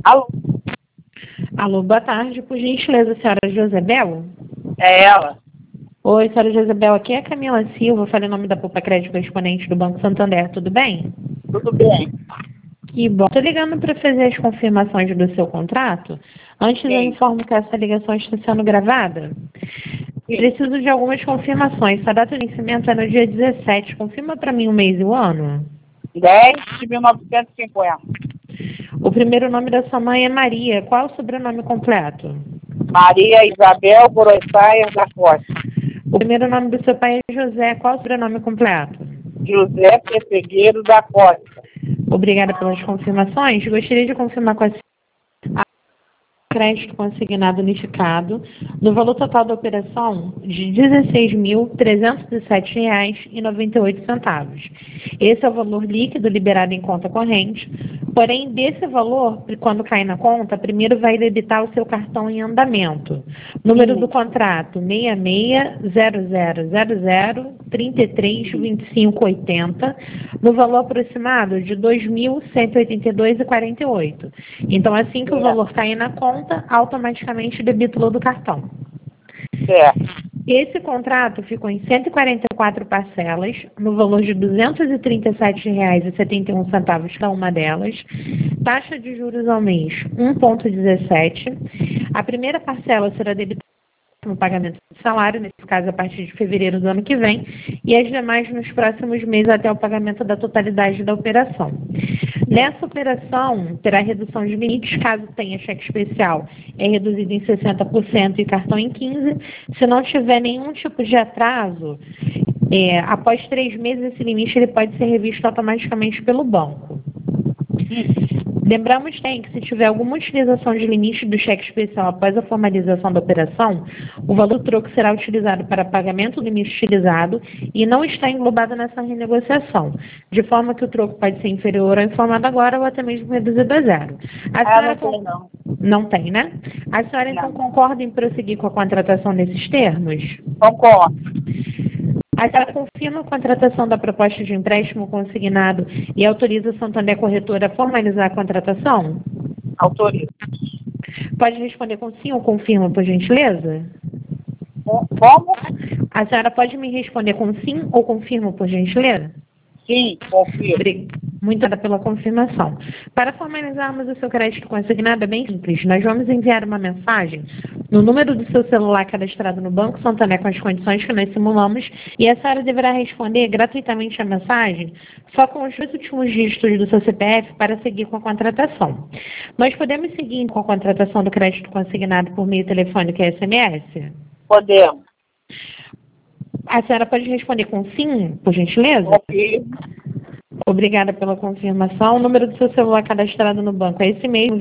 Alô? Alô, boa tarde. Por gentileza, senhora Josebel? É ela. Oi, senhora Josebel, aqui é a Camila Silva, falei o nome da Poupa Crédito Correspondente do Banco Santander, tudo bem? Tudo bem? Que bom. Estou ligando para fazer as confirmações do seu contrato. Antes eu Sim. informo que essa ligação está sendo gravada. Sim. Preciso de algumas confirmações. A data de vencimento é no dia 17. Confirma para mim o mês e o ano. 10 de 1950. O primeiro nome da sua mãe é Maria. Qual é o sobrenome completo? Maria Isabel Gorosaia da Costa. O primeiro nome do seu pai é José. Qual é o sobrenome completo? José Pessegueiro da Costa. Obrigada pelas confirmações. Gostaria de confirmar com a crédito consignado unificado no valor total da operação de R$ 16.307,98. Esse é o valor líquido liberado em conta corrente, porém, desse valor, quando cair na conta, primeiro vai debitar o seu cartão em andamento. Número do contrato, 660000332580, no valor aproximado de R$ 2.182,48. Então, assim que o valor cair na conta, automaticamente debitulou do cartão. Certo. Esse contrato ficou em 144 parcelas, no valor de R$ 237,71 cada uma delas. Taxa de juros ao mês, 1,17. A primeira parcela será debitada no pagamento do salário, nesse caso a partir de fevereiro do ano que vem, e as demais nos próximos meses até o pagamento da totalidade da operação. Nessa operação, terá redução de limites, caso tenha cheque especial, é reduzido em 60% e cartão em 15%. Se não tiver nenhum tipo de atraso, após 3 meses, esse limite ele pode ser revisto automaticamente pelo banco. Lembramos também que se tiver alguma utilização de limite do cheque especial após a formalização da operação, o valor do troco será utilizado para pagamento do limite utilizado e não está englobado nessa renegociação, de forma que o troco pode ser inferior ao informado agora ou até mesmo reduzido a zero. A senhora não tem, não. Não tem, né? A senhora então Não. concorda em prosseguir com a contratação nesses termos? Concordo. A senhora confirma a contratação da proposta de empréstimo consignado e autoriza a Santander Corretora a formalizar a contratação? Autorizo. Pode responder com sim ou confirma, por gentileza? Como? A senhora pode me responder com sim ou confirma, por gentileza? Sim, confirmo. Muito obrigada pela confirmação. Para formalizarmos o seu crédito consignado é bem simples. Nós vamos enviar uma mensagem no número do seu celular cadastrado no Banco Santander com as condições que nós simulamos e a senhora deverá responder gratuitamente a mensagem só com os 2 últimos dígitos do seu CPF para seguir com a contratação. Nós podemos seguir com a contratação do crédito consignado por meio telefônico e SMS? Podemos. A senhora pode responder com sim, por gentileza? Confirmo. Obrigada pela confirmação. O número do seu celular cadastrado no banco é esse mesmo,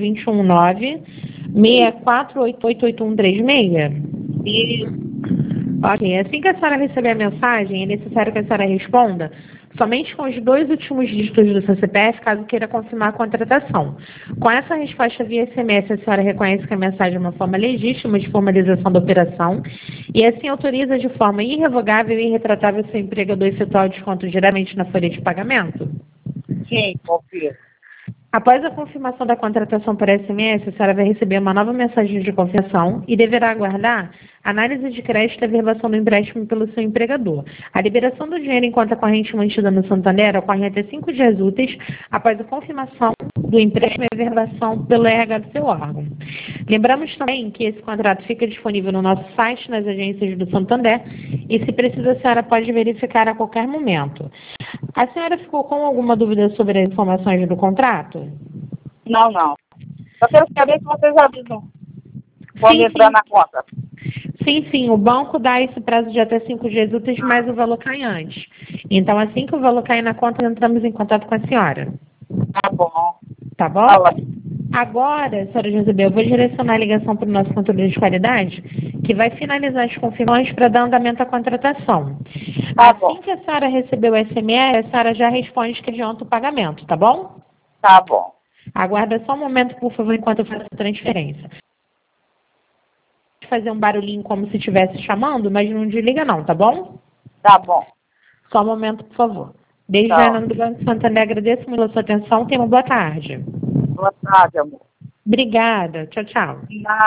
219-64888136? E Ok. Assim que a senhora receber a mensagem, é necessário que a senhora responda somente com os 2 últimos dígitos do seu CPF, caso queira confirmar a contratação. Com essa resposta via SMS, a senhora reconhece que a mensagem é uma forma legítima de formalização da operação e assim autoriza de forma irrevogável e irretratável seu empregador a efetuar o desconto diretamente na folha de pagamento? sim, confirmo. Após a confirmação da contratação por SMS, a senhora vai receber uma nova mensagem de confirmação e deverá aguardar análise de crédito e averbação do empréstimo pelo seu empregador. A liberação do dinheiro em conta corrente mantida no Santander ocorre até 5 dias úteis após a confirmação do empréstimo e averbação pelo RH do seu órgão. Lembramos também que esse contrato fica disponível no nosso site, nas agências do Santander, e se precisa, a senhora pode verificar a qualquer momento. A senhora ficou com alguma dúvida sobre as informações do contrato? Não. Só quero saber se vocês avisam quando Sim, entrar sim. na conta. Sim, o banco dá esse prazo de até 5 dias úteis, mas o valor cai antes. Então, assim que o valor cair na conta, entramos em contato com a senhora. Tá bom. Tá bom? Tá ótimo. Agora, senhora Josebel, eu vou direcionar a ligação para o nosso controle de qualidade, que vai finalizar as confirmações para dar andamento à contratação. Tá bom. Assim que a senhora receber o SMS, a senhora já responde que adianta o pagamento, tá bom? Tá bom. Aguarda só um momento, por favor, enquanto eu faço a transferência. Fazer um barulhinho como se estivesse chamando, mas não desliga não, tá bom? Tá bom. Só um momento, por favor. Desde Tá. já, em nome do Banco Santander, agradeço muito a sua atenção. Tenha uma boa tarde. Boa tarde, amor. Obrigada. Tchau, tchau.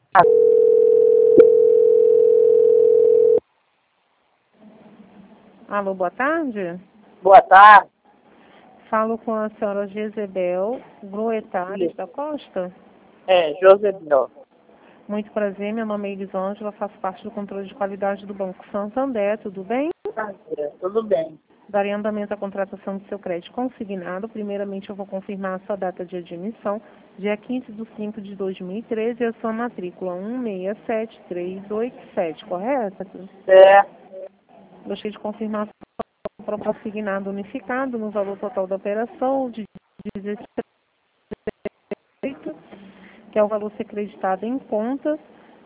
Alô, boa tarde. Boa tarde. Falo com a senhora Jezebel Groetares da Costa. Josebel. Muito prazer, meu nome é Elisângela, faço parte do controle de qualidade do Banco Santander, tudo bem? Tudo bem. Darei andamento à contratação do seu crédito consignado. Primeiramente, eu vou confirmar a sua data de admissão, dia 15 de 5 de 2013, e a sua matrícula 167387, correto? Gostaria de confirmar para o consignado unificado no valor total da operação de 16, que é o valor ser creditado em conta.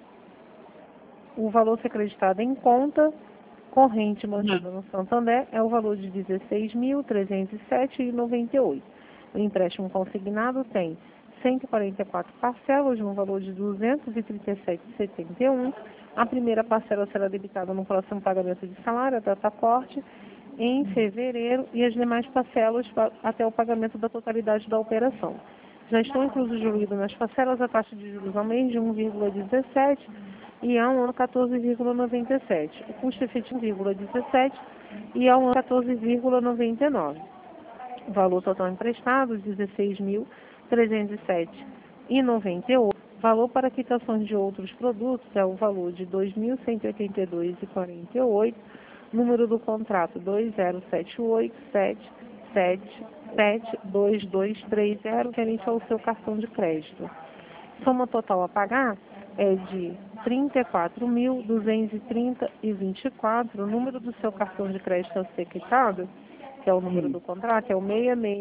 O valor ser creditado em conta corrente mantida no Santander é o valor de R$ 16.307,98. O empréstimo consignado tem 144 parcelas no valor de R$ 237,71. A primeira parcela será debitada no próximo pagamento de salário, a data corte, em fevereiro, e as demais parcelas até o pagamento da totalidade da operação. Já estão inclusos juros nas parcelas a taxa de juros ao mês de 1,17 e ao ano 14,97. O custo efetivo 1,17 e ao ano 14,99. O valor total emprestado, R$ 16.307,98. Valor para quitações de outros produtos é o valor de R$ 2.182,48. Número do contrato 207877772230, referente ao seu cartão de crédito. Soma total a pagar é de R$ 34.230,24. O número do seu cartão de crédito a ser quitado, que é o número do contrato, é o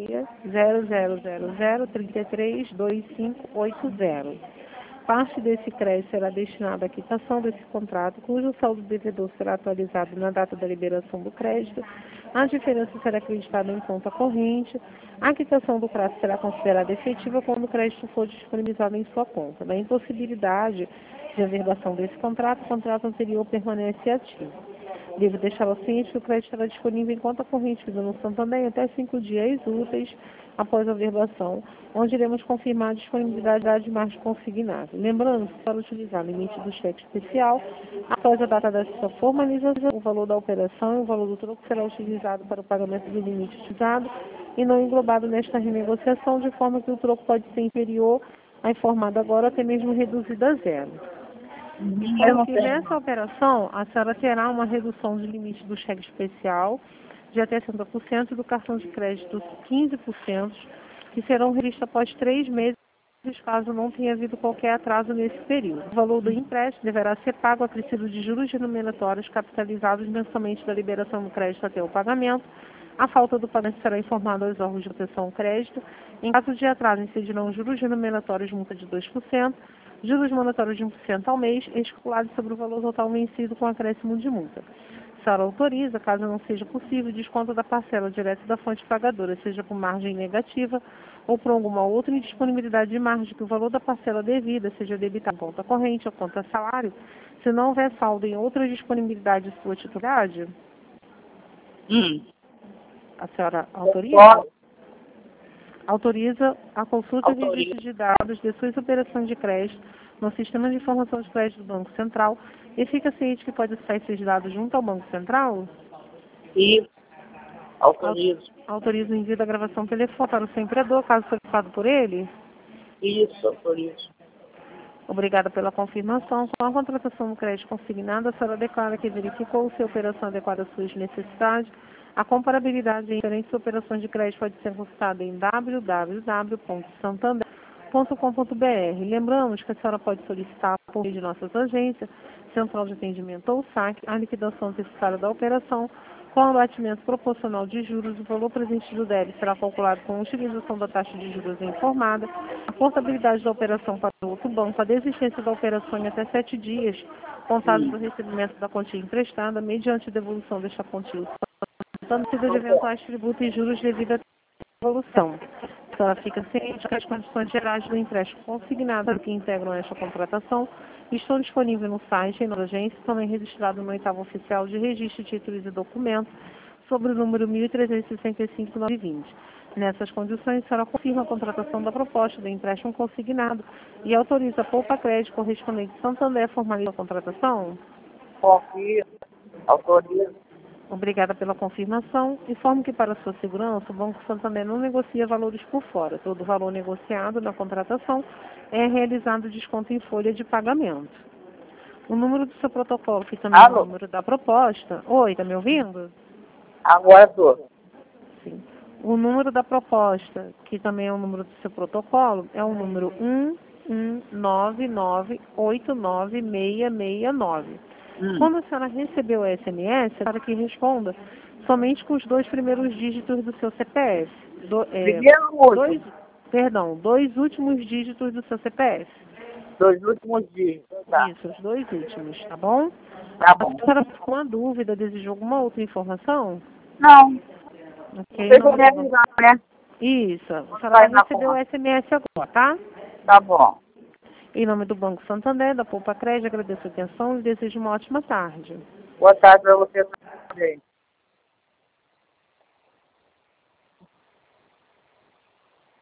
660000332580. Parte desse crédito será destinada à quitação desse contrato, cujo saldo devedor será atualizado na data da liberação do crédito. A diferença será acreditada em conta corrente. A quitação do prazo será considerada efetiva quando o crédito for disponibilizado em sua conta. Na impossibilidade de averbação desse contrato, o contrato anterior permanece ativo. Devo deixá-lo ciente que o crédito estará disponível em conta corrente no Santander em até 5 dias úteis após a averbação, onde iremos confirmar a disponibilidade de margem consignada. Lembrando que, para utilizar o limite do cheque especial, após a data da sua formalização, o valor da operação e o valor do troco será utilizado para o pagamento do limite utilizado e não englobado nesta renegociação, de forma que o troco pode ser inferior à informada agora, até mesmo reduzido a zero. Porque nessa operação, a senhora terá uma redução de limite do cheque especial de até 60% e do cartão de crédito 15%, que serão revistos após 3 meses, caso não tenha havido qualquer atraso nesse período. O valor do empréstimo deverá ser pago a princípio de juros remuneratórios capitalizados mensalmente da liberação do crédito até o pagamento. A falta do pagamento será informada aos órgãos de proteção ao crédito. Em caso de atraso, incidirão juros remuneratórios, multa de 2%, juros monetários de 1% ao mês, excluídos sobre o valor total vencido com acréscimo de multa. A senhora autoriza, caso não seja possível, desconto da parcela direto da fonte pagadora, seja por margem negativa ou por alguma outra indisponibilidade de margem, que o valor da parcela devida seja debitado em conta corrente ou conta salário, se não houver saldo em outra disponibilidade de sua titularidade. A senhora autoriza? Autoriza a consulta e registro de dados de suas operações de crédito no Sistema de Informação de Crédito do Banco Central e fica ciente que pode acessar esses dados junto ao Banco Central? Isso. Autorizo. Autoriza o envio da gravação telefônica para o seu empregador, caso solicitado por ele? Isso, autorizo. Obrigada pela confirmação. Com a contratação do crédito consignado, a senhora declara que verificou se a operação adequada às suas necessidades. A comparabilidade em diferentes operações de crédito pode ser consultada em www.santander.com.br. Lembramos que a senhora pode solicitar por meio de nossas agências, Central de Atendimento ou SAC, a liquidação antecipada da operação com abatimento proporcional de juros. O valor presente do débito será calculado com a utilização da taxa de juros informada, a portabilidade da operação para o outro banco, a desistência da operação em até 7 dias, contados do recebimento da quantia emprestada, mediante devolução desta quantia, dando-se de eventuais tributos e juros devido à devolução. A senhora fica ciente que as condições gerais do empréstimo consignado que integram esta contratação estão disponíveis no site e na agência, também registrado no oitavo oficial de registro de títulos e documentos, sobre o número 1365-920. Nessas condições, a senhora confirma a contratação da proposta de empréstimo consignado e autoriza a Poupa Crédito correspondente Santander a formalizar a contratação? Confirmo. Autorizo. Obrigada pela confirmação. Informo que, para sua segurança, o Banco Santander não negocia valores por fora. Todo valor negociado na contratação é realizado desconto em folha de pagamento. O número do seu protocolo, que também é Alô? o número da proposta... Oi, está me ouvindo? Agora estou. Sim. O número da proposta, que também é o número do seu protocolo, é o número 119989669. Quando a senhora recebeu o SMS, a senhora que responda somente com os 2 primeiros dígitos do seu CPF. Primeiro último. Dois últimos dígitos do seu CPF. 2 últimos dias. Tá. Isso, os 2 últimos, tá bom? Tá bom. A senhora ficou com uma dúvida, desejou alguma outra informação? Não. Ok, Você não, vai me avisar, né? isso, a senhora Vai vai na receber o conta. SMS agora, tá? Tá bom. Em nome do Banco Santander, da Poupa Crédito, agradeço a atenção e desejo uma ótima tarde. Boa tarde para você também.